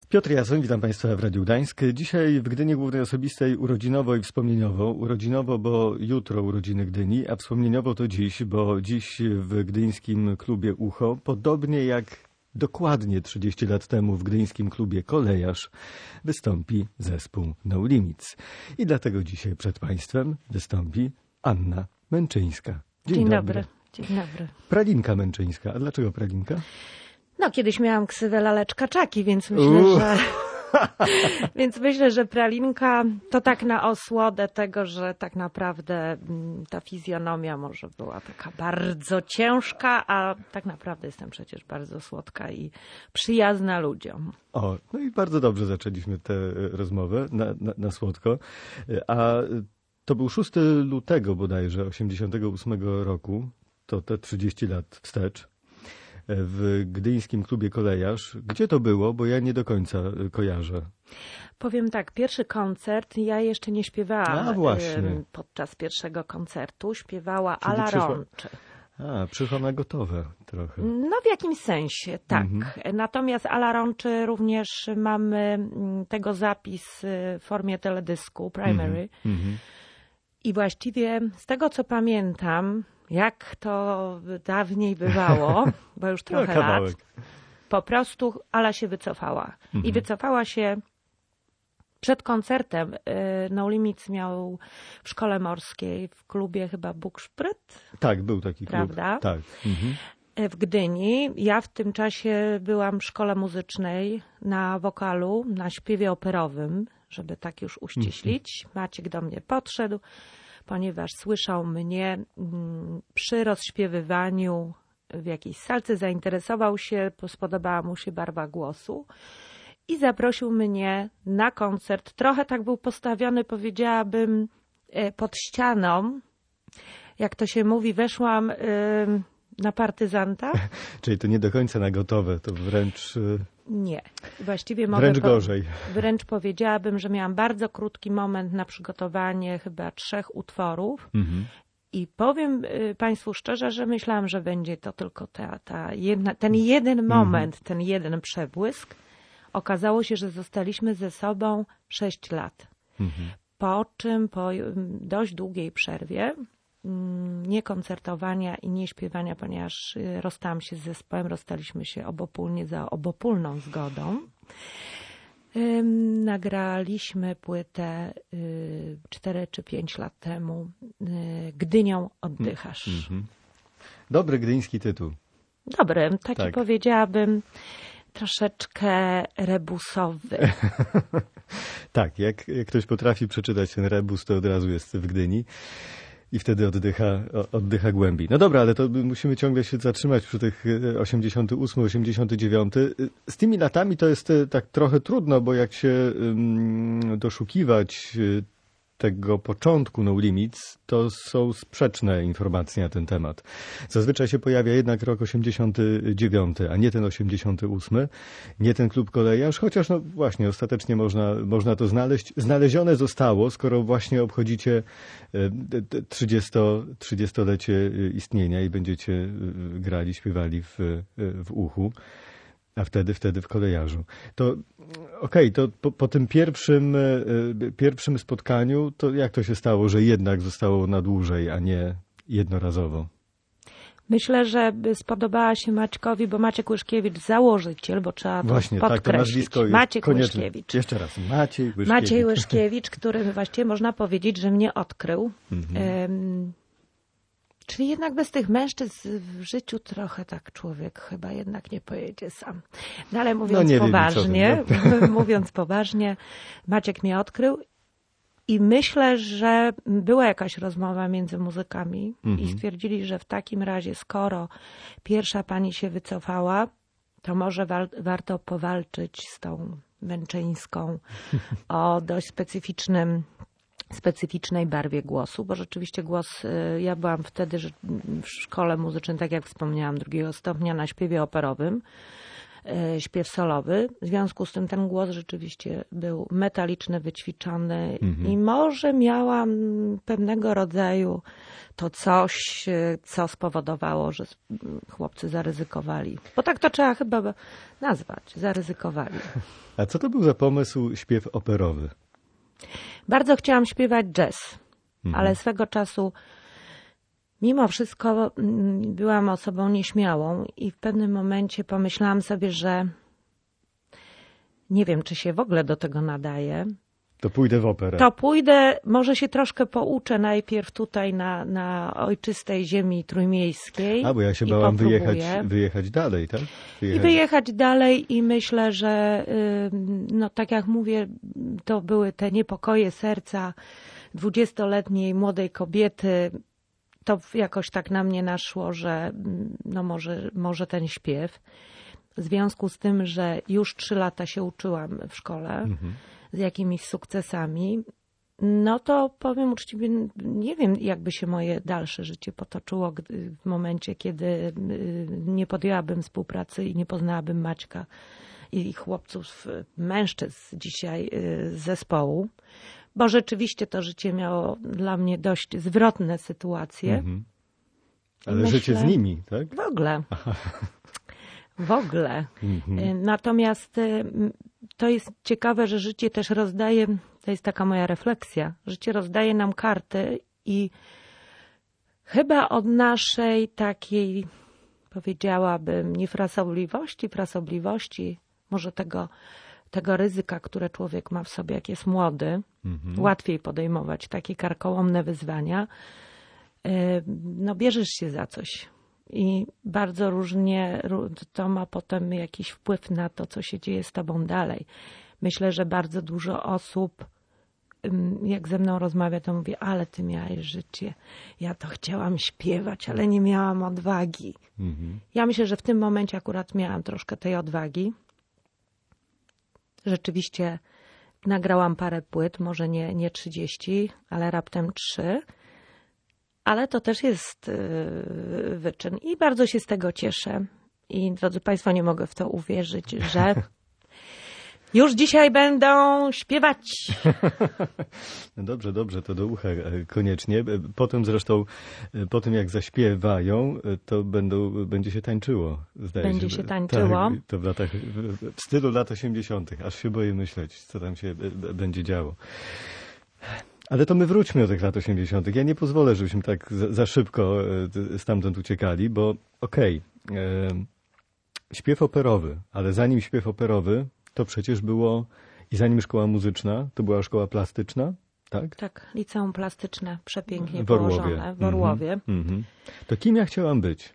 Piotr Jasoń, witam Państwa w Radiu Gdańsk. Dzisiaj w Gdyni Głównej Osobistej urodzinowo i wspomnieniowo. Urodzinowo, bo jutro urodziny Gdyni, a wspomnieniowo to dziś, bo dziś w gdyńskim klubie Ucho, podobnie jak dokładnie 30 lat temu w gdyńskim klubie Kolejarz, wystąpi zespół No Limits. I dlatego dzisiaj przed Państwem wystąpi Anna Męczyńska. Dzień dobry. Dzień dobry. Pralinka Męczyńska. A dlaczego Pralinka? No, kiedyś miałam ksywę Laleczka Czaki, więc myślę, że Pralinka to tak na osłodę tego, że tak naprawdę ta fizjonomia może była taka bardzo ciężka, a tak naprawdę jestem przecież bardzo słodka i przyjazna ludziom. O, no i bardzo dobrze zaczęliśmy tę rozmowę na słodko. A to był 6 lutego bodajże 88 roku, to te 30 lat wstecz. W gdyńskim klubie Kolejarz. Gdzie to było? Bo ja nie do końca kojarzę. Powiem tak, pierwszy koncert, ja jeszcze nie śpiewałam podczas pierwszego koncertu. Śpiewała Ala Rączy. Przyszła na gotowe trochę. No w jakimś sensie, tak. Natomiast Ala Rączy również mamy tego zapis w formie teledysku, primary. I właściwie z tego co pamiętam, jak to dawniej bywało, bo już trochę lat, po prostu Ala się wycofała. I wycofała się przed koncertem. No Limits miał w szkole morskiej, w klubie chyba Bukszpryt. Tak, był taki klub. Prawda? Tak. W Gdyni. Ja w tym czasie byłam w szkole muzycznej na wokalu, na śpiewie operowym, żeby tak już uściślić. Maciek do mnie podszedł, ponieważ słyszał mnie przy rozśpiewywaniu w jakiejś salce, zainteresował się, spodobała mu się barwa głosu i zaprosił mnie na koncert. Trochę tak był postawiony, powiedziałabym, pod ścianą. Jak to się mówi, weszłam na partyzanta. Czyli to nie do końca na gotowe, to wręcz... Nie. Właściwie wręcz gorzej. Wręcz powiedziałabym, że miałam bardzo krótki moment na przygotowanie chyba 3 utworów. I powiem Państwu szczerze, że myślałam, że będzie to tylko ten jeden moment, ten jeden przebłysk. Okazało się, że zostaliśmy ze sobą 6 lat. Po czym po dość długiej przerwie, nie koncertowania i nie śpiewania, ponieważ rozstałam się z zespołem, rozstaliśmy się obopólnie za obopólną zgodą. Nagraliśmy płytę 4 czy 5 lat temu, Gdynią oddychasz. Dobry gdyński tytuł. Dobry, taki powiedziałabym troszeczkę rebusowy. Tak, jak ktoś potrafi przeczytać ten rebus, to od razu jest w Gdyni. I wtedy oddycha głębiej. No dobra, ale to musimy ciągle się zatrzymać przy tych 88, 89. Z tymi latami to jest tak trochę trudno, bo jak się doszukiwać tego początku No Limits, to są sprzeczne informacje na ten temat. Zazwyczaj się pojawia jednak rok 89, a nie ten 88, nie ten klub Kolejarz, chociaż no właśnie ostatecznie można to znaleźć. Znalezione zostało, skoro właśnie obchodzicie 30-lecie istnienia i będziecie grali, śpiewali w Uchu. A wtedy w Kolejarzu. To okej, to po tym pierwszym spotkaniu, to jak to się stało, że jednak zostało na dłużej, a nie jednorazowo? Myślę, że spodobała się Maćkowi, bo Maciek Łyszkiewicz, założyciel, bo trzeba to właśnie, podkreślić. Tak, to nazwisko jest Maciek Łyszkiewicz. Jeszcze raz, Maciej Łyszkiewicz, który właściwie można powiedzieć, że mnie odkrył. Czyli jednak bez tych mężczyzn w życiu trochę tak człowiek chyba jednak nie pojedzie sam. No ale mówiąc poważnie, Maciek mnie odkrył i myślę, że była jakaś rozmowa między muzykami i stwierdzili, że w takim razie, skoro pierwsza pani się wycofała, to może warto powalczyć z tą Męczyńską o dość specyficznej barwie głosu, bo rzeczywiście głos, ja byłam wtedy w szkole muzycznej, tak jak wspomniałam, 2. stopnia na śpiewie operowym. śpiew solowy. W związku z tym ten głos rzeczywiście był metaliczny, wyćwiczony i może miałam pewnego rodzaju to coś, co spowodowało, że chłopcy zaryzykowali. Bo tak to trzeba chyba nazwać. Zaryzykowali. A co to był za pomysł śpiew operowy? Bardzo chciałam śpiewać jazz, ale swego czasu mimo wszystko byłam osobą nieśmiałą i w pewnym momencie pomyślałam sobie, że nie wiem, czy się w ogóle do tego nadaje. To pójdę w operę. To pójdę, może się troszkę pouczę najpierw tutaj na ojczystej ziemi trójmiejskiej. Bo ja się bałam wyjechać dalej, tak? I wyjechać dalej i myślę, że no tak jak mówię, to były te niepokoje serca 20-letniej młodej kobiety. To jakoś tak na mnie naszło, że no może ten śpiew. W związku z tym, że już 3 lata się uczyłam w szkole z jakimiś sukcesami, no to powiem uczciwie, nie wiem, jakby się moje dalsze życie potoczyło w momencie, kiedy nie podjęłabym współpracy i nie poznałabym Maćka i chłopców, mężczyzn dzisiaj z zespołu. Bo rzeczywiście to życie miało dla mnie dość zwrotne sytuacje. Ale myślę, życie z nimi, tak? W ogóle. W ogóle. Natomiast to jest ciekawe, że życie też rozdaje, to jest taka moja refleksja, życie rozdaje nam karty i chyba od naszej takiej, powiedziałabym, frasobliwości, może tego ryzyka, które człowiek ma w sobie, jak jest młody, łatwiej podejmować takie karkołomne wyzwania, no bierzesz się za coś. I bardzo różnie to ma potem jakiś wpływ na to, co się dzieje z tobą dalej. Myślę, że bardzo dużo osób, jak ze mną rozmawia, to mówi, ale ty miałeś życie. Ja to chciałam śpiewać, ale nie miałam odwagi. Ja myślę, że w tym momencie akurat miałam troszkę tej odwagi. Rzeczywiście nagrałam parę płyt, może nie 30, ale raptem 3. Ale to też jest wyczyn i bardzo się z tego cieszę. I drodzy Państwo, nie mogę w to uwierzyć, że już dzisiaj będą śpiewać. No dobrze, to do ucha koniecznie. Potem zresztą, po tym jak zaśpiewają, to będzie się tańczyło. Będzie się tańczyło. Tak, to w stylu lat 80. Aż się boję myśleć, co tam się będzie działo. Ale to my wróćmy do tych lat 80. Ja nie pozwolę, żebyśmy tak za szybko stamtąd uciekali, bo śpiew operowy, ale zanim śpiew operowy, to przecież było i zanim szkoła muzyczna, to była szkoła plastyczna, tak? Tak, liceum plastyczne, przepięknie w Orłowie. położone w Orłowie. To kim ja chciałam być?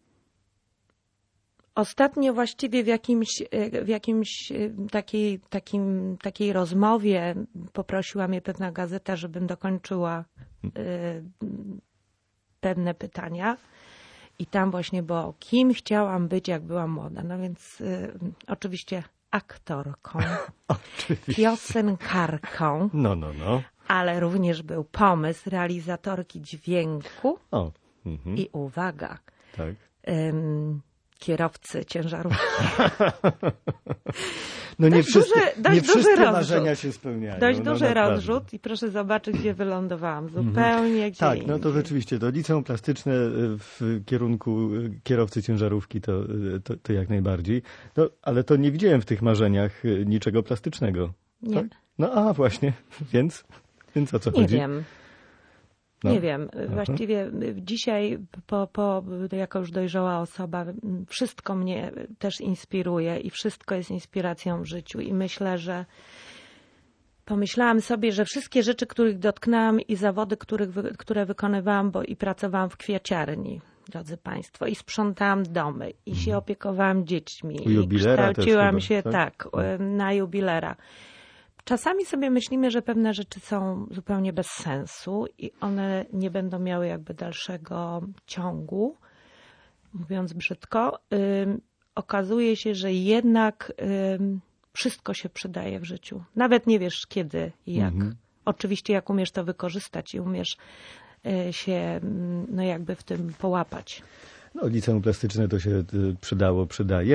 Ostatnio właściwie w jakimś takiej rozmowie poprosiła mnie pewna gazeta, żebym dokończyła pewne pytania. I tam właśnie było, kim chciałam być, jak byłam młoda. No więc oczywiście aktorką, piosenkarką, ale również był pomysł realizatorki dźwięku i uwaga, tak. Kierowcy ciężarówki. No nie wszystkie rozrzut. Marzenia się spełniają. Dość duży rozrzut i proszę zobaczyć, gdzie wylądowałam. Zupełnie gdzie tak, no to rzeczywiście, to liceum plastyczne w kierunku kierowcy ciężarówki to jak najbardziej. No, ale to nie widziałem w tych marzeniach niczego plastycznego. Nie. Tak? No właśnie, więc o co chodzi? Nie wiem. Nie wiem. Właściwie dzisiaj, jako już dojrzała osoba, wszystko mnie też inspiruje i wszystko jest inspiracją w życiu. I myślę, że pomyślałam sobie, że wszystkie rzeczy, których dotknęłam i zawody, które wykonywałam, bo i pracowałam w kwiaciarni, drodzy Państwo, i sprzątałam domy, i się opiekowałam dziećmi, i kształciłam się na jubilera. Czasami sobie myślimy, że pewne rzeczy są zupełnie bez sensu i one nie będą miały jakby dalszego ciągu, mówiąc brzydko. Okazuje się, że jednak wszystko się przydaje w życiu. Nawet nie wiesz kiedy i jak. Oczywiście jak umiesz to wykorzystać i umiesz się jakby w tym połapać. No liceum plastyczne to się przydaje.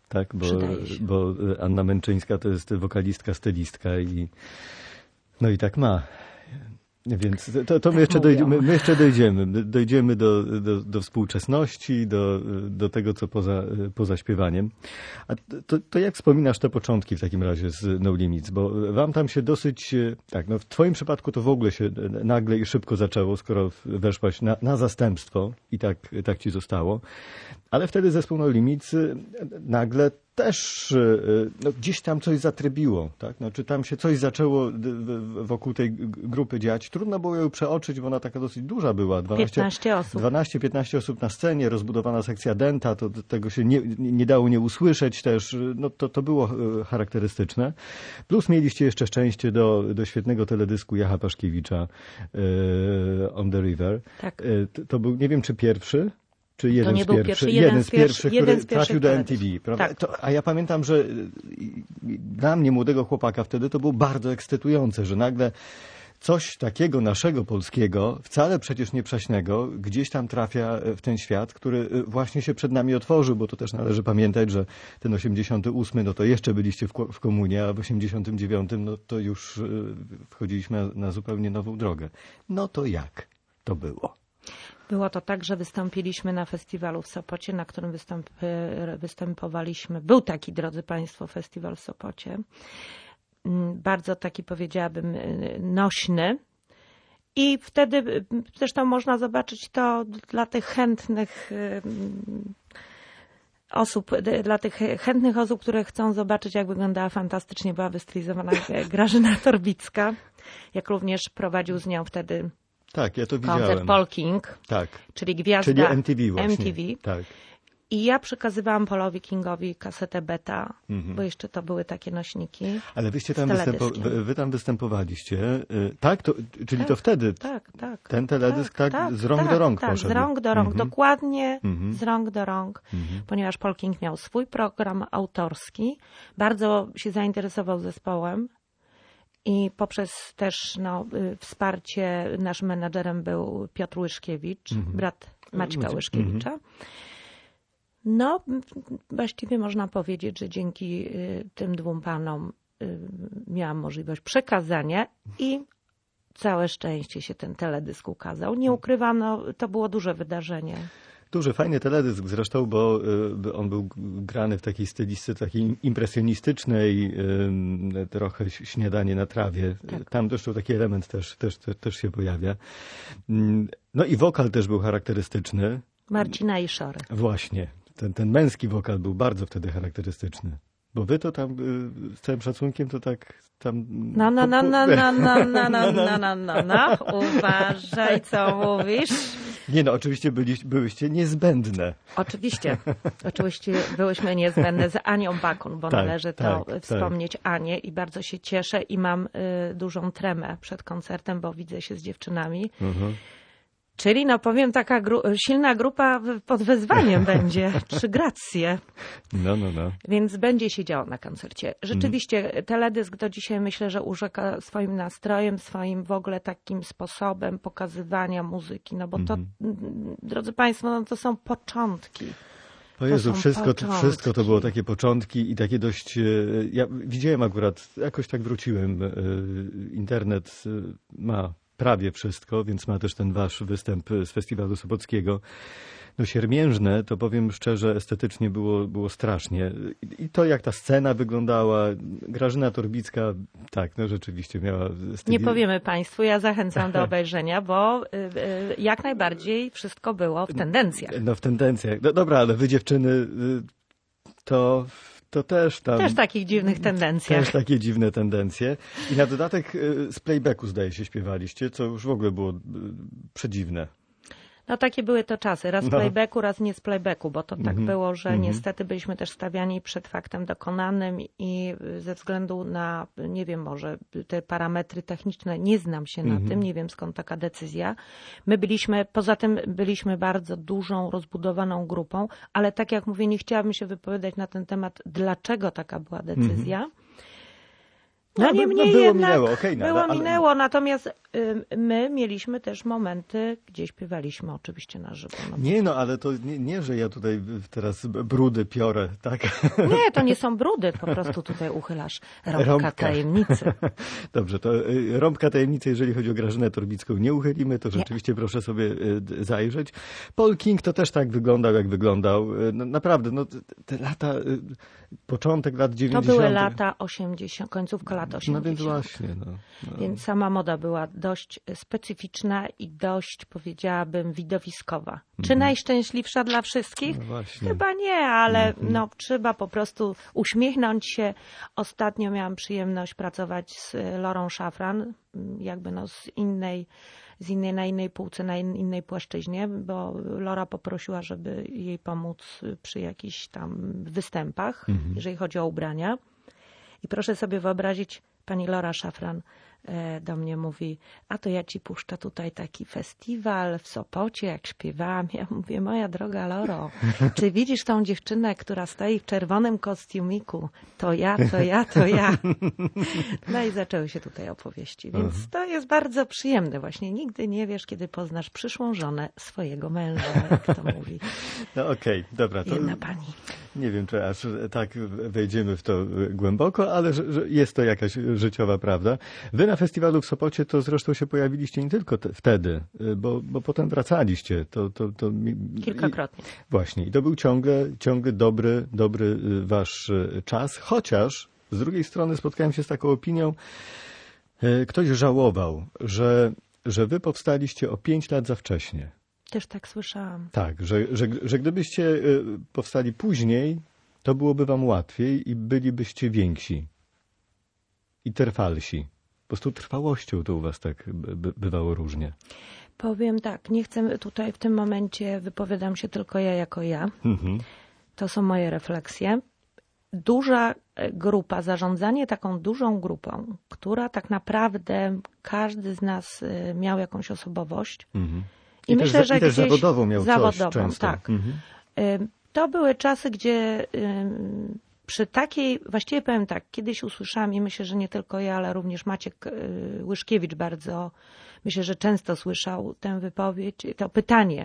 tak? Przydaje się. Bo Anna Męczyńska to jest wokalistka, stylistka i no i tak ma. Więc to my jeszcze dojdziemy do współczesności, do tego, co poza śpiewaniem. A to jak wspominasz te początki w takim razie z No Limits? Bo wam tam się dosyć, tak, no w twoim przypadku to w ogóle się nagle i szybko zaczęło, skoro weszłaś na zastępstwo i tak ci zostało. Ale wtedy zespół No Limits nagle też no, gdzieś tam coś zatrybiło, tak? No, czy tam się coś zaczęło wokół tej grupy dziać. Trudno było ją przeoczyć, bo ona taka dosyć duża była. 15 osób. 12-15 osób na scenie, rozbudowana sekcja denta, to tego się nie dało nie usłyszeć też. No, to było charakterystyczne. Plus mieliście jeszcze szczęście do świetnego teledysku Jacha Paszkiewicza On the River. Tak. To był, nie wiem czy pierwszy, czy jeden nie z był pierwszych, jeden z pierwszych, który trafił do MTV, prawda? Tak. A ja pamiętam, że dla mnie, młodego chłopaka wtedy, to było bardzo ekscytujące, że nagle coś takiego naszego polskiego, wcale przecież nie prześnego, gdzieś tam trafia w ten świat, który właśnie się przed nami otworzył, bo to też należy pamiętać, że ten 88, no to jeszcze byliście w komunie, a w 89, no to już wchodziliśmy na zupełnie nową drogę. No to jak to było? Było to tak, że wystąpiliśmy na festiwalu w Sopocie, na którym występowaliśmy. Był taki, drodzy Państwo, festiwal w Sopocie. Bardzo taki, powiedziałabym, nośny. I wtedy zresztą można zobaczyć to dla tych chętnych osób, które chcą zobaczyć, jak wyglądała fantastycznie, była wystylizowana Grażyna Torbicka, jak również prowadził z nią wtedy tak, ja to widziałem. koncert Paul King, tak. czyli gwiazda czyli MTV właśnie. MTV. Tak. I ja przekazywałam Paulowi Kingowi kasetę beta, bo jeszcze to były takie nośniki. Ale wyście tam wy tam występowaliście, tak? Czyli tak, to wtedy tak. ten teledysk z rąk do rąk poszedł. Z rąk do rąk, dokładnie z rąk do rąk, ponieważ Paul King miał swój program autorski, bardzo się zainteresował zespołem. I poprzez też wsparcie naszym menadżerem był Piotr Łyszkiewicz, brat Maćka Łyszkiewicza. No, właściwie można powiedzieć, że dzięki tym dwóm panom miałam możliwość przekazania i całe szczęście się ten teledysk ukazał. Nie ukrywam, to było duże wydarzenie. Duży, fajny teledysk zresztą, bo on był grany w takiej stylistyce takiej impresjonistycznej, trochę śniadanie na trawie. Tak. Tam zresztą taki element też się pojawia. No i wokal też był charakterystyczny. Marcina Iszory. Właśnie. Ten męski wokal był bardzo wtedy charakterystyczny. Bo wy to tam z całym szacunkiem to tak tam... Uważaj, co mówisz. Nie no, oczywiście byłyście niezbędne. Oczywiście byłyśmy niezbędne z Anią Bakun, bo należy to wspomnieć Anię i bardzo się cieszę i mam dużą tremę przed koncertem, bo widzę się z dziewczynami. Czyli powiem, taka silna grupa pod wezwaniem będzie, 3 gracje. No. Więc będzie się działo na koncercie. Rzeczywiście teledysk do dzisiaj myślę, że urzeka swoim nastrojem, swoim w ogóle takim sposobem pokazywania muzyki. No bo to, drodzy Państwo, to są początki. O Jezu, wszystko to było takie początki i takie dość... Ja widziałem akurat, jakoś tak wróciłem, internet ma prawie wszystko, więc ma też ten wasz występ z Festiwalu Sopockiego. No Siermiężne, to powiem szczerze, estetycznie było strasznie. I to, jak ta scena wyglądała, Grażyna Torbicka, tak, no rzeczywiście miała... Nie powiemy Państwu, ja zachęcam do obejrzenia, bo jak najbardziej wszystko było w tendencjach. No w tendencjach. No dobra, ale wy dziewczyny, to też tam... Też takich dziwnych tendencjach. Też takie dziwne tendencje. I na dodatek z playbacku, zdaje się, śpiewaliście, co już w ogóle było przedziwne. No takie były to czasy. Raz z playbacku, raz nie z playbacku, bo to tak było, że niestety byliśmy też stawiani przed faktem dokonanym i ze względu na, nie wiem, może te parametry techniczne, nie znam się na tym, nie wiem skąd taka decyzja. Poza tym byliśmy bardzo dużą, rozbudowaną grupą, ale tak jak mówię, nie chciałabym się wypowiadać na ten temat, dlaczego taka była decyzja. No niemniej jednak minęło, natomiast my mieliśmy też momenty, gdzie śpiewaliśmy oczywiście na żywo. No. Nie, no ale to nie, że ja tutaj teraz brudy piorę, tak? Nie, to nie są brudy, po prostu tutaj uchylasz rąbka tajemnicy. Dobrze, to rąbka tajemnicy, jeżeli chodzi o Grażynę Torbicką, nie uchylimy, to rzeczywiście proszę sobie zajrzeć. Paul King to też tak wyglądał, jak wyglądał. No, naprawdę, no te lata, początek lat 90. To były lata 80, końcówka lat 80. No więc właśnie. No. Więc sama moda była dość specyficzna i dość, powiedziałabym, widowiskowa. Czy najszczęśliwsza dla wszystkich? No właśnie. Chyba nie, ale no, trzeba po prostu uśmiechnąć się. Ostatnio miałam przyjemność pracować z Lorą Szafran, jakby no na innej półce, na innej płaszczyźnie, bo Lora poprosiła, żeby jej pomóc przy jakichś tam występach, jeżeli chodzi o ubrania. I proszę sobie wyobrazić, pani Lora Szafran do mnie mówi, a to ja ci puszczę tutaj taki festiwal w Sopocie, jak śpiewałam. Ja mówię, moja droga Loro, czy widzisz tą dziewczynę, która stoi w czerwonym kostiumiku? To ja. No i zaczęły się tutaj opowieści, więc to jest bardzo przyjemne właśnie. Nigdy nie wiesz, kiedy poznasz przyszłą żonę swojego męża, jak to mówi. No okej, dobra. To jedna pani. Nie wiem, czy aż tak wejdziemy w to głęboko, ale że jest to jakaś życiowa prawda. Wy na festiwalu w Sopocie to zresztą się pojawiliście nie tylko wtedy, bo potem wracaliście. Kilkakrotnie. Właśnie. I to był ciągle dobry wasz czas, chociaż z drugiej strony spotkałem się z taką opinią, ktoś żałował, że wy powstaliście o 5 lat za wcześnie. Też tak słyszałam. Tak, że gdybyście powstali później, to byłoby wam łatwiej i bylibyście więksi i trwalsi. Po prostu trwałością to u was tak bywało różnie. Powiem tak, nie chcę tutaj w tym momencie, wypowiadam się tylko ja jako ja. To są moje refleksje. Duża grupa, zarządzanie taką dużą grupą, która tak naprawdę każdy z nas miał jakąś osobowość. I myślę, że też zawodową miał coś często. Tak. To były czasy, gdzie przy takiej, właściwie powiem tak, kiedyś usłyszałam i myślę, że nie tylko ja, ale również Maciek Łyszkiewicz bardzo, myślę, że często słyszał tę wypowiedź, to pytanie,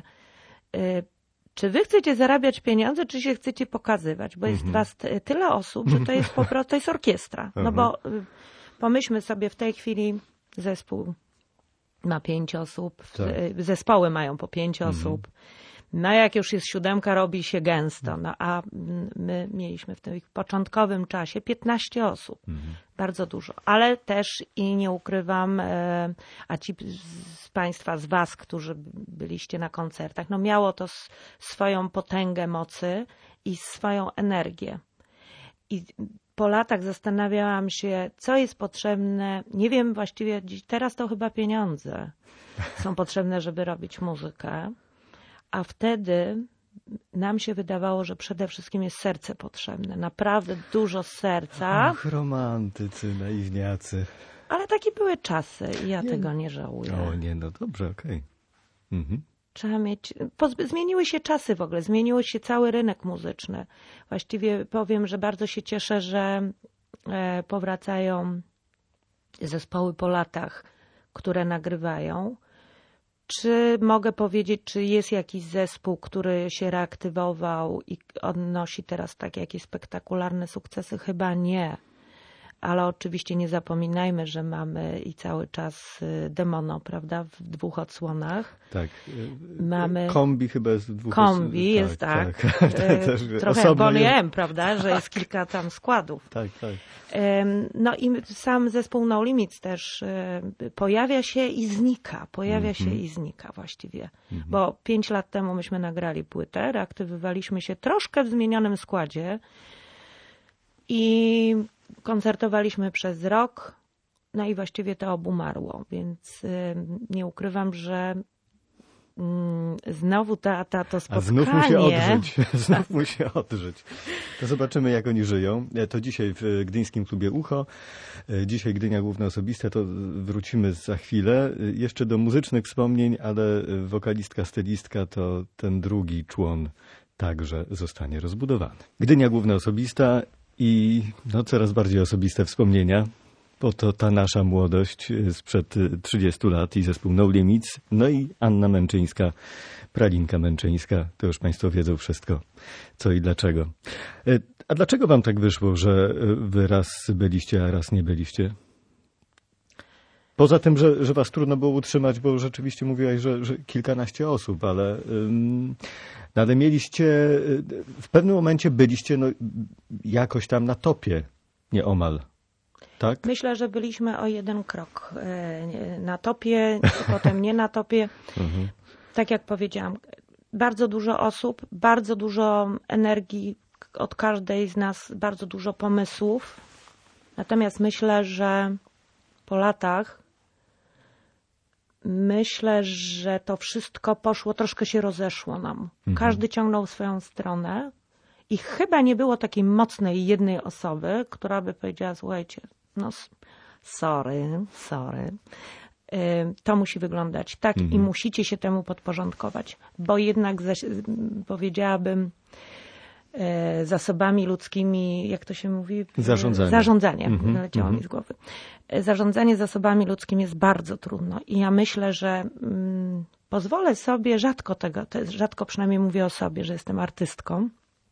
czy wy chcecie zarabiać pieniądze, czy się chcecie pokazywać? Bo jest was tyle osób, że to jest po prostu, to jest orkiestra. No bo pomyślmy sobie, w tej chwili zespół ma 5 osób, zespoły mają po 5 osób. No jak już jest 7, robi się gęsto. No a my mieliśmy w tym początkowym czasie 15 osób. Bardzo dużo. Ale też i nie ukrywam, a ci z Państwa, z Was, którzy byliście na koncertach, no miało to swoją potęgę mocy i swoją energię. I po latach zastanawiałam się, co jest potrzebne. Nie wiem właściwie, teraz to chyba pieniądze są potrzebne, żeby robić muzykę. A wtedy nam się wydawało, że przede wszystkim jest serce potrzebne. Naprawdę dużo serca. Ach, romantycy, naiwniacy. Ale takie były czasy i ja tego nie żałuję. O nie, no dobrze, okej. Trzeba mieć... Zmieniły się czasy w ogóle, zmienił się cały rynek muzyczny. Właściwie powiem, że bardzo się cieszę, że powracają zespoły po latach, które nagrywają. Czy mogę powiedzieć, czy jest jakiś zespół, który się reaktywował i odnosi teraz takie jakieś spektakularne sukcesy? Chyba nie. Ale oczywiście nie zapominajmy, że mamy i cały czas Demono, prawda, w 2 odsłonach. Tak. Mamy Kombi chyba jest w 2 Kombi jest, tak. Trochę jak Boney M, prawda, że jest kilka tam składów. Tak. No i sam zespół No Limits też pojawia się i znika. Właściwie. Bo 5 lat temu myśmy nagrali płytę, reaktywowaliśmy się troszkę w zmienionym składzie i koncertowaliśmy przez rok, no i właściwie to obumarło, więc nie ukrywam, że znowu to spotkanie... Znów musi odżyć. To zobaczymy, jak oni żyją. To dzisiaj w Gdyńskim Klubie Ucho. Dzisiaj Gdynia Główne Osobiste, to wrócimy za chwilę. Jeszcze do muzycznych wspomnień, ale wokalistka, stylistka to ten drugi człon także zostanie rozbudowany. Gdynia Główne Osobista i coraz bardziej osobiste wspomnienia. Oto ta nasza młodość sprzed 30 lat i zespół No Limits, no i Anna Męczyńska, Pralinka Męczyńska. To już Państwo wiedzą wszystko, co i dlaczego. A dlaczego wam tak wyszło, że wy raz byliście, a raz nie byliście? Poza tym, że was trudno było utrzymać, bo rzeczywiście mówiłaś, że kilkanaście osób, ale mieliście, w pewnym momencie byliście jakoś tam na topie, nieomal. Tak? Myślę, że byliśmy o jeden krok na topie, potem nie na topie. Tak jak powiedziałam, bardzo dużo osób, bardzo dużo energii od każdej z nas, bardzo dużo pomysłów. Natomiast myślę, że po latach to wszystko poszło, troszkę się rozeszło nam. Każdy ciągnął swoją stronę i chyba nie było takiej mocnej jednej osoby, która by powiedziała, słuchajcie, sorry, to musi wyglądać tak i musicie się temu podporządkować, bo jednak powiedziałabym zasobami ludzkimi, jak to się mówi? Zarządzanie. Leciało mi z głowy. Zarządzanie zasobami ludzkimi jest bardzo trudno i ja myślę, że pozwolę sobie, rzadko przynajmniej mówię o sobie, że jestem artystką,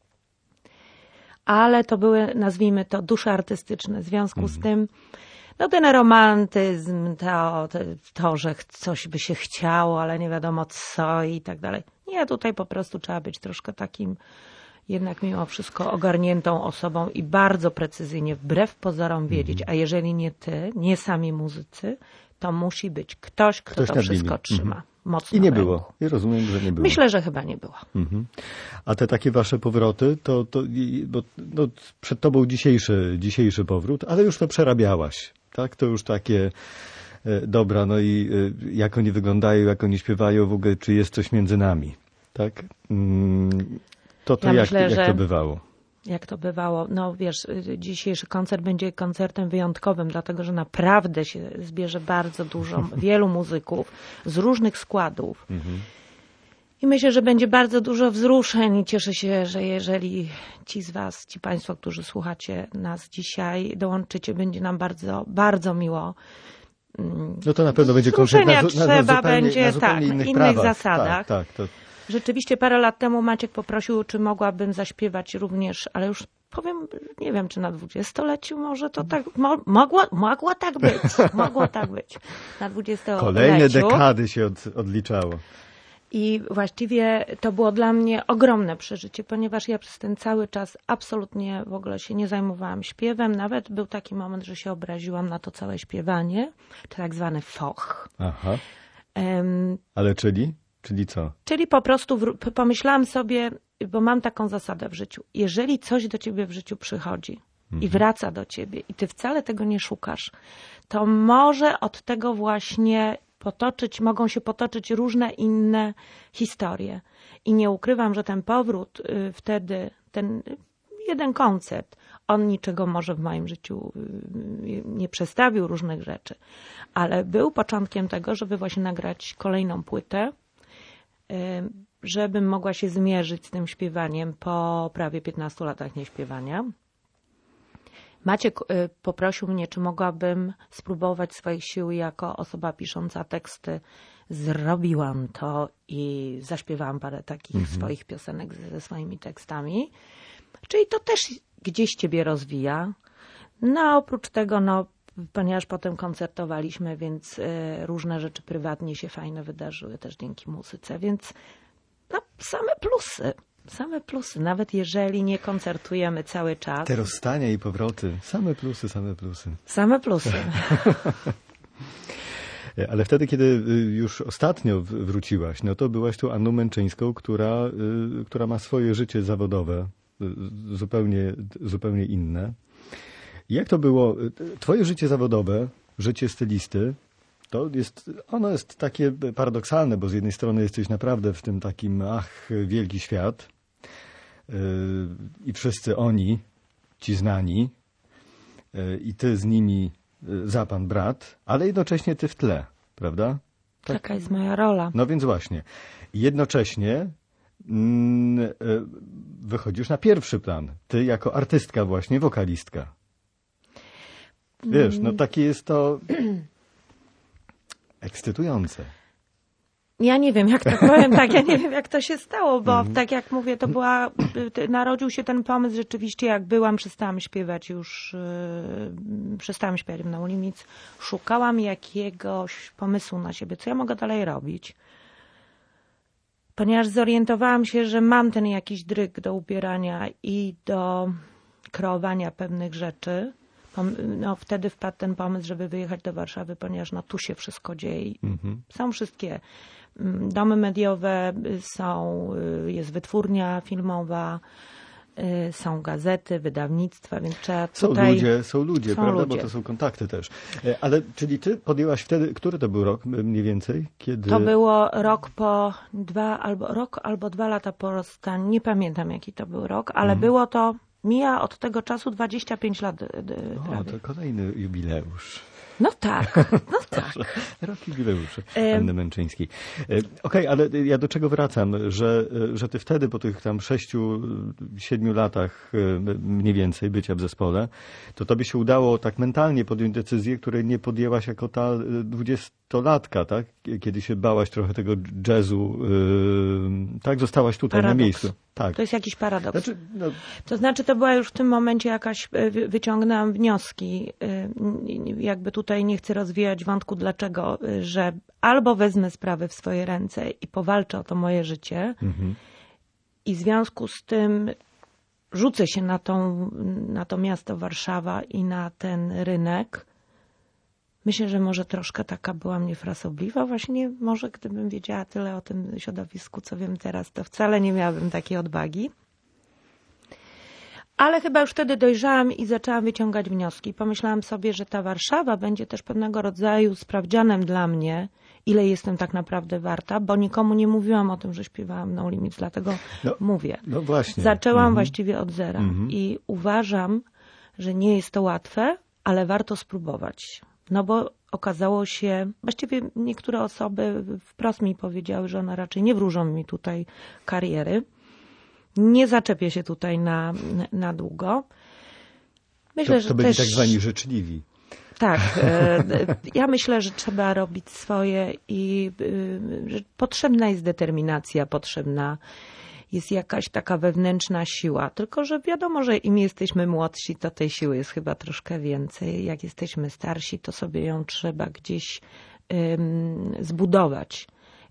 ale to były, nazwijmy to, dusze artystyczne. W związku z tym, ten romantyzm, to, że coś by się chciało, ale nie wiadomo co i tak dalej. Nie, tutaj po prostu trzeba być troszkę takim, jednak mimo wszystko ogarniętą osobą i bardzo precyzyjnie, wbrew pozorom wiedzieć, a jeżeli nie ty, nie sami muzycy, to musi być ktoś, kto to wszystko trzyma. Mocno I nie było. I rozumiem, że nie było. Myślę, że chyba nie było. A te takie wasze powroty, bo przed tobą dzisiejszy powrót, ale już to przerabiałaś, tak? To już takie, dobra, no i jak oni wyglądają, jak oni śpiewają, w ogóle, czy jest coś między nami, tak? Ja myślę, jak to bywało? Jak to bywało? No wiesz, dzisiejszy koncert będzie koncertem wyjątkowym, dlatego że naprawdę się zbierze bardzo dużo, wielu muzyków z różnych składów. I myślę, że będzie bardzo dużo wzruszeń i cieszę się, że jeżeli ci z was, ci państwo, którzy słuchacie nas dzisiaj, dołączycie, będzie nam bardzo, bardzo miło. No to na pewno będzie koncert na innych zasadach. Tak. Rzeczywiście parę lat temu Maciek poprosił, czy mogłabym zaśpiewać również, ale już powiem, nie wiem, czy na 20-leciu może to tak, mogło tak być. Mogło tak być. Na 20-leciu. Kolejne dekady się odliczało. I właściwie to było dla mnie ogromne przeżycie, ponieważ ja przez ten cały czas absolutnie w ogóle się nie zajmowałam śpiewem. Nawet był taki moment, że się obraziłam na to całe śpiewanie, czy tak zwany foch. Aha. Ale czyli? Czyli co? Czyli po prostu pomyślałam sobie, bo mam taką zasadę w życiu. Jeżeli coś do ciebie w życiu przychodzi i wraca do ciebie i ty wcale tego nie szukasz, to może od tego właśnie mogą się potoczyć różne inne historie. I nie ukrywam, że ten powrót wtedy, ten jeden koncert, on niczego może w moim życiu nie przestawił różnych rzeczy, ale był początkiem tego, żeby właśnie nagrać kolejną płytę, żebym mogła się zmierzyć z tym śpiewaniem po prawie 15 latach nieśpiewania. Maciek poprosił mnie, czy mogłabym spróbować swoich sił jako osoba pisząca teksty. Zrobiłam to i zaśpiewałam parę takich swoich piosenek ze swoimi tekstami. Czyli to też gdzieś ciebie rozwija. No oprócz tego, ponieważ potem koncertowaliśmy, więc różne rzeczy prywatnie się fajne wydarzyły też dzięki muzyce, więc same plusy. Same plusy, nawet jeżeli nie koncertujemy cały czas. Te rozstania i powroty, same plusy. Same plusy. Ale wtedy, kiedy już ostatnio wróciłaś, to byłaś tu Anną Męczyńską, która ma swoje życie zawodowe, zupełnie inne. Jak to było? Twoje życie zawodowe, życie stylisty, ono jest takie paradoksalne, bo z jednej strony jesteś naprawdę w tym takim, wielki świat i wszyscy oni, ci znani i ty z nimi za pan brat, ale jednocześnie ty w tle, prawda? Tak. Taka jest moja rola. No więc właśnie. Jednocześnie wychodzisz na pierwszy plan. Ty jako artystka właśnie, wokalistka. Wiesz, no takie jest to ekscytujące. Ja nie wiem, jak to powiem, tak, ja nie wiem, jak to się stało, bo tak jak mówię, narodził się ten pomysł rzeczywiście, jak byłam, przestałam śpiewać w No Limits, szukałam jakiegoś pomysłu na siebie, co ja mogę dalej robić. Ponieważ zorientowałam się, że mam ten jakiś dryg do ubierania i do kreowania pewnych rzeczy. No, wtedy wpadł ten pomysł, żeby wyjechać do Warszawy, ponieważ no, tu się wszystko dzieje. Są wszystkie domy mediowe, jest wytwórnia filmowa, są gazety, wydawnictwa, więc trzeba tutaj... Są ludzie, prawda? Bo to są kontakty też. Ale, czyli ty podjęłaś wtedy, który to był rok mniej więcej? Kiedy... To było rok albo 2 lata po rozstaniu. Nie pamiętam, jaki to był rok, ale było to... Mija od tego czasu 25 lat prawie. To kolejny jubileusz. No tak. Rok jubileuszu Anny Męczyńskiej. Okej, ale ja do czego wracam? Że ty wtedy po tych tam 6-7 latach mniej więcej bycia w zespole, to tobie się udało tak mentalnie podjąć decyzję, której nie podjęłaś jako ta 20-latka, tak? Kiedy się bałaś trochę tego jazzu, tak? Zostałaś tutaj Paradoks. na miejscu. Tak. To jest jakiś paradoks. To znaczy, to była już w tym momencie wyciągnęłam wnioski, jakby tutaj nie chcę rozwijać wątku dlaczego, że albo wezmę sprawy w swoje ręce i powalczę o to moje życie i w związku z tym rzucę się na to miasto Warszawa i na ten rynek. Myślę, że może troszkę taka byłam niefrasobliwa. Właśnie może gdybym wiedziała tyle o tym środowisku, co wiem teraz, to wcale nie miałabym takiej odwagi. Ale chyba już wtedy dojrzałam i zaczęłam wyciągać wnioski. Pomyślałam sobie, że ta Warszawa będzie też pewnego rodzaju sprawdzianem dla mnie, ile jestem tak naprawdę warta, bo nikomu nie mówiłam o tym, że śpiewałam No Limits, dlatego mówię. No właśnie. Zaczęłam właściwie od zera i uważam, że nie jest to łatwe, ale warto spróbować. No bo okazało się, właściwie niektóre osoby wprost mi powiedziały, że one raczej nie wróżą mi tutaj kariery. Nie zaczepię się tutaj na długo. Myślę, to byli tak zwani życzliwi. Tak. Ja myślę, że trzeba robić swoje i że potrzebna jest determinacja, potrzebna jest jakaś taka wewnętrzna siła. Tylko że wiadomo, że im jesteśmy młodsi, to tej siły jest chyba troszkę więcej. Jak jesteśmy starsi, to sobie ją trzeba gdzieś zbudować.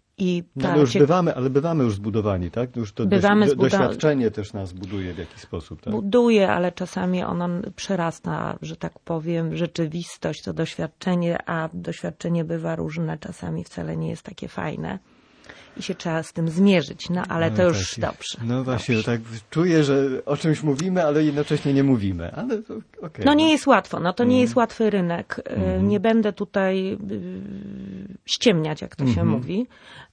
Ale bywamy już zbudowani, tak? Już to doświadczenie też nas buduje w jakiś sposób, tak? Buduje, ale czasami ono przerasta, że tak powiem, rzeczywistość, to doświadczenie, a doświadczenie bywa różne, czasami wcale nie jest takie fajne. I się trzeba z tym zmierzyć, ale to już dobrze. No właśnie, dobrze. Tak czuję, że o czymś mówimy, ale jednocześnie nie mówimy. Ale to okay. No nie jest łatwo, to nie jest łatwy rynek. Nie będę tutaj ściemniać, jak to się mówi.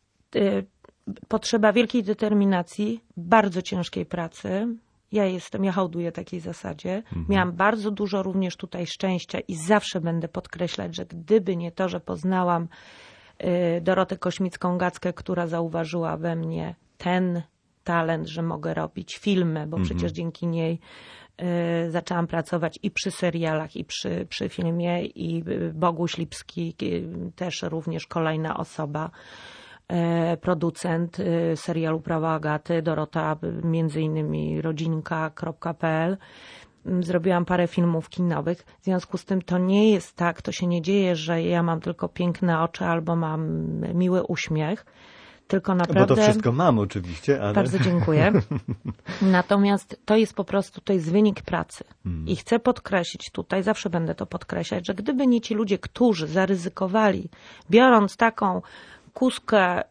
Potrzeba wielkiej determinacji, bardzo ciężkiej pracy. Ja hołduję takiej zasadzie. Miałam bardzo dużo również tutaj szczęścia i zawsze będę podkreślać, że gdyby nie to, że poznałam Dorotę Kośmicką-Gackę, która zauważyła we mnie ten talent, że mogę robić filmy, bo przecież dzięki niej zaczęłam pracować i przy serialach, i przy filmie, i Boguś Lipski, też również kolejna osoba, producent serialu Prawa Agaty, Dorota między innymi rodzinka.pl. Zrobiłam parę filmów kinowych. W związku z tym to nie jest tak, to się nie dzieje, że ja mam tylko piękne oczy albo mam miły uśmiech, tylko naprawdę... Bo to wszystko mam oczywiście, ale... Bardzo dziękuję. Natomiast to jest wynik pracy. I chcę podkreślić tutaj, zawsze będę to podkreślać, że gdyby nie ci ludzie, którzy zaryzykowali, biorąc taką kuskę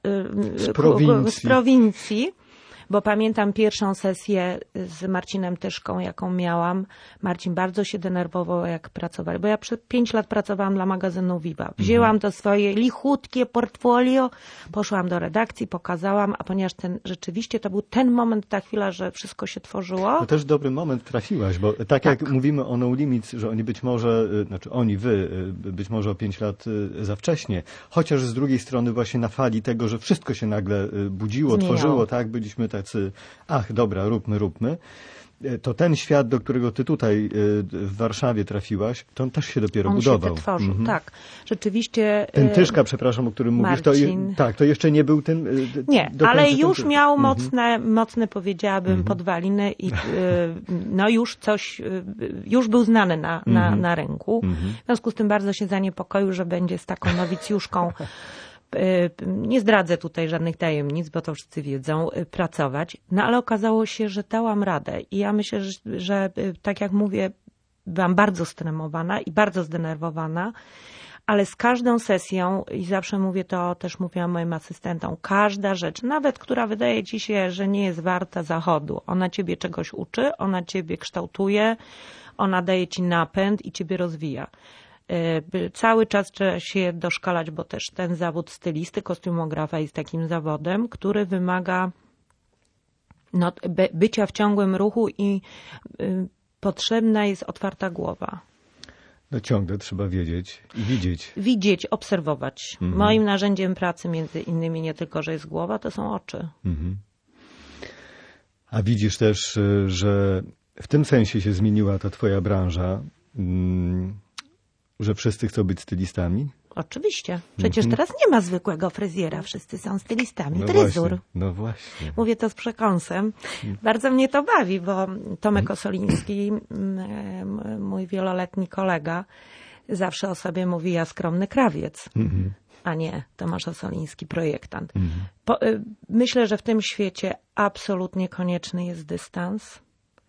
z prowincji, bo pamiętam pierwszą sesję z Marcinem Tyszką, jaką miałam. Marcin bardzo się denerwował, jak pracowali, bo ja przez 5 lat pracowałam dla magazynu Viva. Wzięłam to swoje lichutkie portfolio, poszłam do redakcji, pokazałam, a ponieważ rzeczywiście to był ten moment, ta chwila, że wszystko się tworzyło. To też dobry moment trafiłaś, bo tak jak mówimy o No Limits, że oni być może, wy być może o 5 lat za wcześnie, chociaż z drugiej strony właśnie na fali tego, że wszystko się nagle budziło, tworzyło, tak, byliśmy tacy, dobra, róbmy. to ten świat, do którego ty tutaj w Warszawie trafiłaś, to on też się dopiero On budował. się wytworzył, tak. Rzeczywiście... Ten Tyszka, przepraszam, o którym mówisz, to jeszcze nie był ten... Nie, ale już miał mocne, powiedziałabym, podwaliny i no już coś, już był znany na rynku. W związku z tym bardzo się zaniepokoił, że będzie z taką nowicjuszką, nie zdradzę tutaj żadnych tajemnic, bo to wszyscy wiedzą, pracować. No ale okazało się, że dałam radę i ja myślę, że tak jak mówię, byłam bardzo stremowana i bardzo zdenerwowana, ale z każdą sesją, i zawsze mówię to, też mówiłam moim asystentom, każda rzecz, nawet która wydaje ci się, że nie jest warta zachodu, ona ciebie czegoś uczy, ona ciebie kształtuje, ona daje ci napęd i ciebie rozwija. Cały czas trzeba się doszkalać, bo też ten zawód stylisty, kostiumografa jest takim zawodem, który wymaga bycia w ciągłym ruchu i potrzebna jest otwarta głowa. No ciągle trzeba wiedzieć i widzieć. Widzieć, obserwować. Moim narzędziem pracy między innymi nie tylko, że jest głowa, to są oczy. A widzisz też, że w tym sensie się zmieniła ta twoja branża, że wszyscy chcą być stylistami? Oczywiście. Przecież teraz nie ma zwykłego fryzjera. Wszyscy są stylistami. No Fryzur. Właśnie, no właśnie. Mówię to z przekąsem. Bardzo mnie to bawi, bo Tomek Osoliński, mój wieloletni kolega, zawsze o sobie mówi: ja skromny krawiec, a nie Tomasz Osoliński, projektant. Myślę, że w tym świecie absolutnie konieczny jest dystans.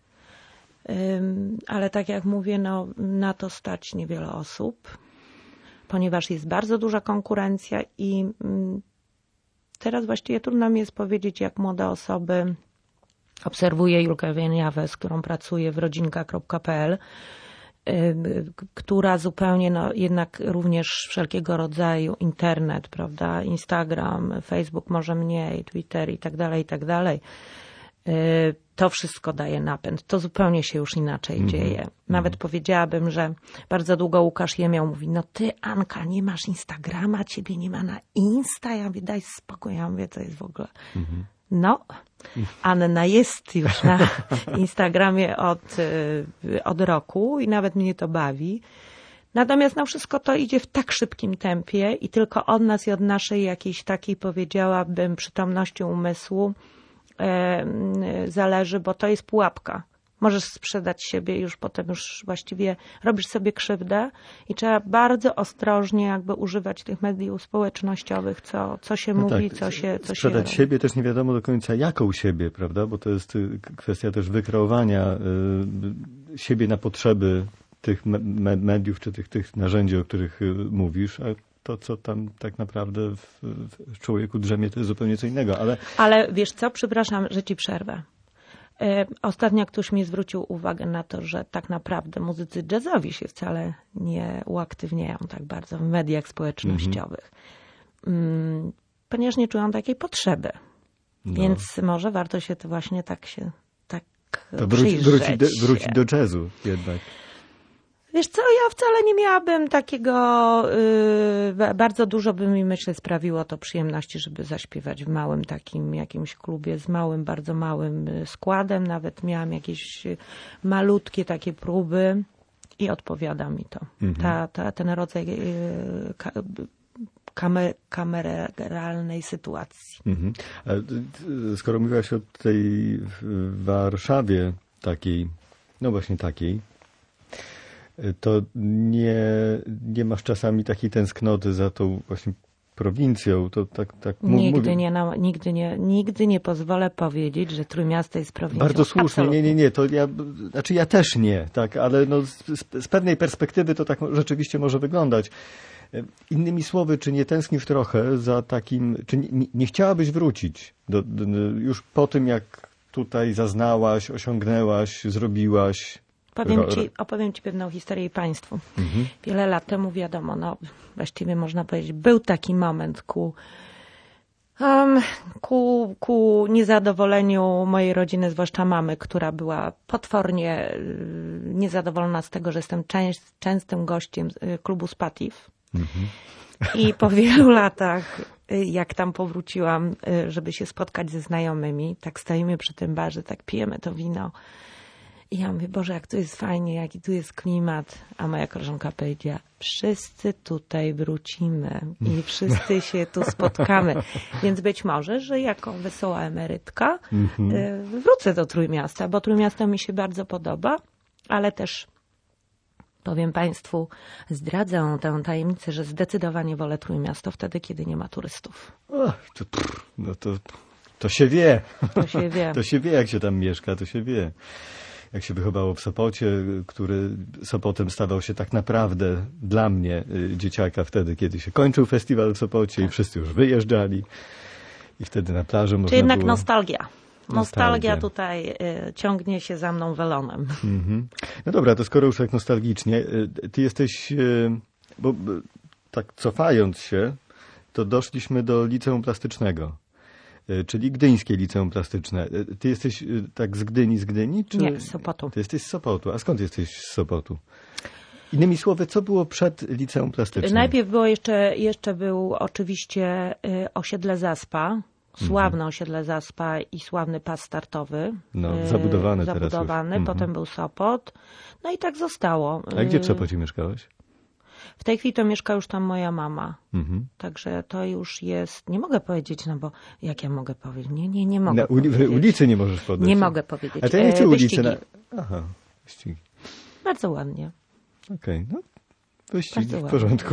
Ale tak jak mówię, no, na to stać niewiele osób, ponieważ jest bardzo duża konkurencja i teraz właściwie trudno mi jest powiedzieć, jak młode osoby, obserwuję Julkę Wieniawę, z którą pracuję w rodzinka.pl, która zupełnie, no jednak również wszelkiego rodzaju internet, prawda, Instagram, Facebook może mniej, Twitter i tak dalej, to wszystko daje napęd. To zupełnie się już inaczej dzieje. Nawet powiedziałabym, że bardzo długo Łukasz Jemiał mówi: no ty, Anka, nie masz Instagrama, ciebie nie ma na Insta. Ja mówię: daj spokój. Ja mówię: co jest w ogóle? No, Anna jest już na Instagramie od roku i nawet mnie to bawi. Natomiast no, wszystko to idzie w tak szybkim tempie i tylko od nas i od naszej jakiejś takiej, powiedziałabym, przytomności umysłu zależy, bo to jest pułapka. Możesz sprzedać siebie i już potem już właściwie robisz sobie krzywdę i trzeba bardzo ostrożnie jakby używać tych mediów społecznościowych, co się mówi, tak, co się sprzedać robi. siebie też nie wiadomo do końca jaką siebie, prawda? Bo to jest kwestia też wykreowania siebie na potrzeby tych mediów czy tych narzędzi, o których mówisz, a to, co tam tak naprawdę w człowieku drzemie, to jest zupełnie co innego. Ale wiesz co, przepraszam, że ci przerwę. Ostatnio ktoś mi zwrócił uwagę na to, że tak naprawdę muzycy jazzowi się wcale nie uaktywniają tak bardzo w mediach społecznościowych. Ponieważ nie czują takiej potrzeby. No. Więc może warto się to właśnie tak wrócić do jazzu jednak. Wiesz co, ja wcale nie miałabym takiego, bardzo dużo by mi, myślę, sprawiło to przyjemności, żeby zaśpiewać w małym takim jakimś klubie z małym, bardzo małym składem. Nawet miałam jakieś malutkie takie próby i odpowiada mi to. Ten rodzaj kameralnej sytuacji. A skoro mówiłaś o tej Warszawie takiej, no właśnie takiej, to nie masz czasami takiej tęsknoty za tą właśnie prowincją? To tak Nigdy nie pozwolę powiedzieć, że Trójmiasto jest prowincją. Bardzo słusznie. Absolutnie. Nie. To ja też nie, tak, ale no z pewnej perspektywy to tak rzeczywiście może wyglądać. Innymi słowy, czy nie tęsknisz trochę za takim, czy nie chciałabyś wrócić już po tym, jak tutaj zaznałaś, osiągnęłaś, zrobiłaś? Opowiem ci pewną historię państwu. Wiele lat temu, wiadomo, no właściwie można powiedzieć, był taki moment ku niezadowoleniu mojej rodziny, zwłaszcza mamy, która była potwornie niezadowolona z tego, że jestem częstym gościem klubu Spatif. I po wielu latach, jak tam powróciłam, żeby się spotkać ze znajomymi, tak stoimy przy tym barze, tak pijemy to wino. I ja mówię, Boże, jak tu jest fajnie, jaki tu jest klimat. A moja koleżanka powiedziała, wszyscy tutaj wrócimy i wszyscy się tu spotkamy. Więc być może, że jako wesoła emerytka wrócę do Trójmiasta, bo Trójmiasto mi się bardzo podoba, ale też powiem Państwu, zdradzę tę tajemnicę, że zdecydowanie wolę Trójmiasto wtedy, kiedy nie ma turystów. To się wie. To się wie. To się wie, jak się tam mieszka, to się wie. Jak się wychowało w Sopocie, który Sopotem stawał się tak naprawdę dla mnie, dzieciaka, wtedy, kiedy się kończył festiwal w Sopocie i wszyscy już wyjeżdżali. I wtedy na plaży można Czy jednak było... nostalgia. Nostalgia tutaj ciągnie się za mną welonem. No dobra, to skoro już tak nostalgicznie, ty jesteś, bo tak cofając się, to doszliśmy do liceum plastycznego, czyli Gdyńskie Liceum Plastyczne. Ty jesteś tak z Gdyni? Czy... Nie, z Sopotu. Ty jesteś z Sopotu. A skąd jesteś z Sopotu? Innymi słowy, co było przed Liceum Plastycznym? Najpierw było jeszcze był oczywiście osiedle Zaspa. Sławne osiedle Zaspa i sławny pas startowy. No, zabudowany teraz już. Potem był Sopot. No i tak zostało. A gdzie w Sopocie mieszkałeś? W tej chwili to mieszka już tam moja mama. Także to już jest... Nie mogę powiedzieć, no bo jak ja mogę powiedzieć? Nie mogę powiedzieć. Ulicy nie możesz podać. Nie mogę powiedzieć. A to ja nie chcę ulicy. Aha, wyścigi. Bardzo ładnie. Okej, no wyścigi w porządku.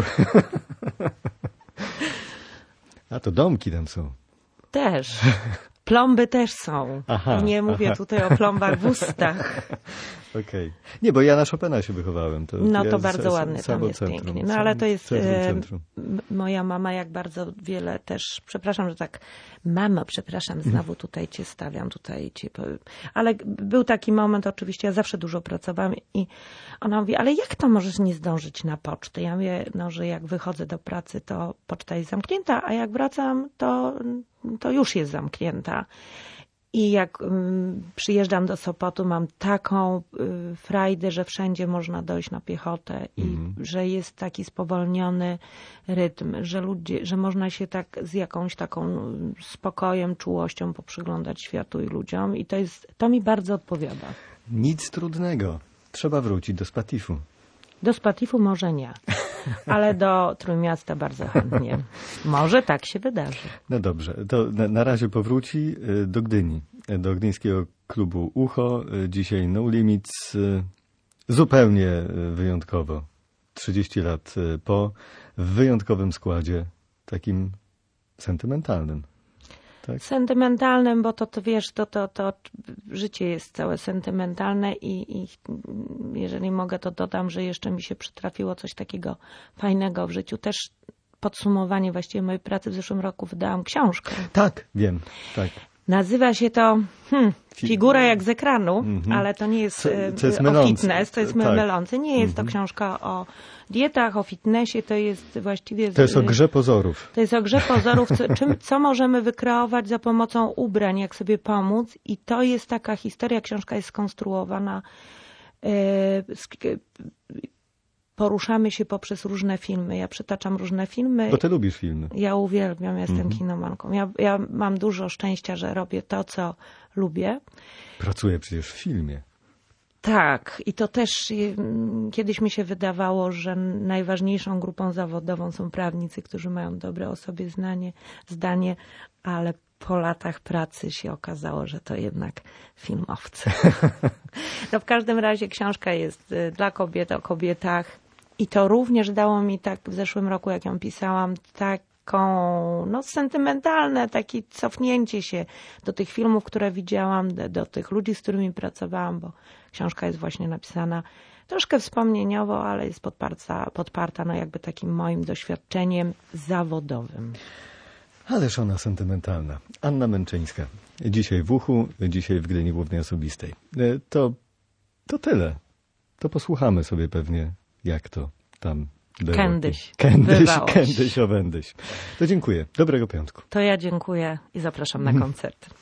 A to domki tam są. Też. Plomby też są. Nie mówię tutaj o plombach w ustach. Okej. Nie, bo ja na Chopina się wychowałem. To bardzo ładny, tam jest pięknie. No ale to jest moja mama, jak bardzo wiele też, przepraszam, że tak, mamo, przepraszam, znowu tutaj cię stawiam, ale był taki moment, oczywiście, ja zawsze dużo pracowałam i ona mówi, ale jak to możesz nie zdążyć na pocztę? Ja mówię, no, że jak wychodzę do pracy, to poczta jest zamknięta, a jak wracam, to już jest zamknięta. I jak przyjeżdżam do Sopotu, mam taką frajdę, że wszędzie można dojść na piechotę i że jest taki spowolniony rytm, że można się tak z jakąś taką spokojem, czułością poprzyglądać światu i ludziom i to mi bardzo odpowiada. Nic trudnego. Trzeba wrócić do Spatifu. Do Spatifu może nie, ale do Trójmiasta bardzo chętnie. Może tak się wydarzy. No dobrze, to na razie powróci do Gdyni, do Gdyńskiego Klubu Ucho. Dzisiaj No Limits, zupełnie wyjątkowo. 30 lat po, w wyjątkowym składzie, takim sentymentalnym. Tak? Sentymentalnym, bo to wiesz, to życie jest całe sentymentalne i jeżeli mogę, to dodam, że jeszcze mi się przytrafiło coś takiego fajnego w życiu. Też podsumowanie właściwie mojej pracy w zeszłym roku wydałam książkę. Tak, wiem, tak. Nazywa się to Figura jak z ekranu, ale to nie jest o fitness, to jest mylące. Nie jest to książka o dietach, o fitnessie, to jest właściwie... To jest o grze pozorów. To jest o grze pozorów, co możemy wykreować za pomocą ubrań, jak sobie pomóc i to jest taka historia, książka jest skonstruowana, poruszamy się poprzez różne filmy. Ja przytaczam różne filmy. Bo ty lubisz filmy. Ja uwielbiam, jestem kinomanką. Ja mam dużo szczęścia, że robię to, co lubię. Pracuję przecież w filmie. Tak. I to też kiedyś mi się wydawało, że najważniejszą grupą zawodową są prawnicy, którzy mają dobre o sobie zdanie, ale po latach pracy się okazało, że to jednak filmowcy. No w każdym razie książka jest dla kobiet, o kobietach. I to również dało mi tak w zeszłym roku, jak ją pisałam, taką sentymentalne, takie cofnięcie się do tych filmów, które widziałam, do tych ludzi, z którymi pracowałam, bo książka jest właśnie napisana troszkę wspomnieniowo, ale jest podparta jakby takim moim doświadczeniem zawodowym. Ależ ona sentymentalna. Anna Męczyńska. Dzisiaj w Uchu, dzisiaj w Gdyni Głównej Osobistej. To tyle. To posłuchamy sobie pewnie, jak to tam było. Kędyś, owędyś. To dziękuję. Dobrego piątku. To ja dziękuję i zapraszam na koncert.